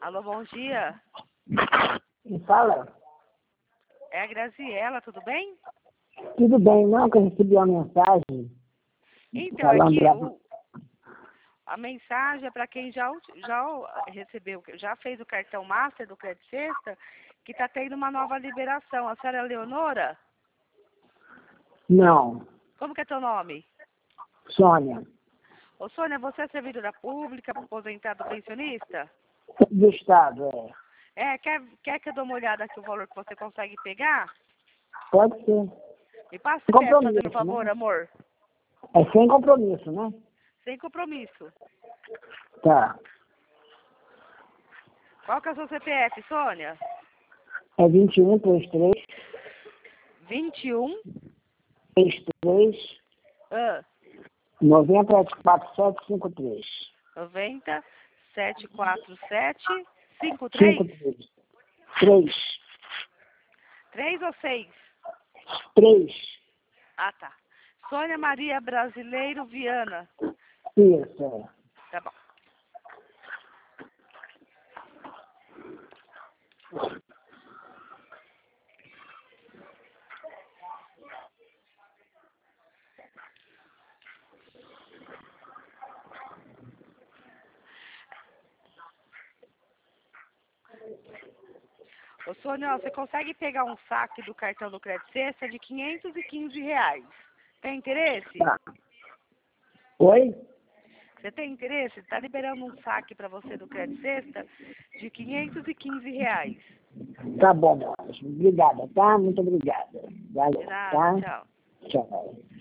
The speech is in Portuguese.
Alô, bom dia. Quem fala? É a Graziela, tudo bem? Tudo bem, não, que eu recebi uma mensagem Então, falando aqui a mensagem é para quem já recebeu, já fez o cartão Master do Crédito Sexta, que está tendo uma nova liberação. A senhora é Leonora? Não, Como que é teu nome? Sônia, Ô, Sônia, você é servidora pública, aposentado, pensionista? do Estado, Quer que eu dê uma olhada aqui o valor que você consegue pegar? Pode ser. Me passa o Sem CPF, compromisso, fazendo favor, né? amor. É sem compromisso, né? Sem compromisso. Tá. Qual que é o seu CPF, Sônia? É 2133 21 33 ah, 94753 90 747 53 53 3 3 ou 6? 3 Ah, tá. Sônia Maria Brasileiro Viana. Isso, Tá bom. Ô, Sônia, ó, você consegue pegar um saque do cartão do Crédito Sexta de R$ 515. Tem interesse? Tá. Oi? Você tem interesse? Está liberando um saque para você do Crédito Sexta de R$ 515. Tá bom, meu anjo. Obrigada, tá? Muito obrigada. De Valeu, nada, tá? tchau. Tchau.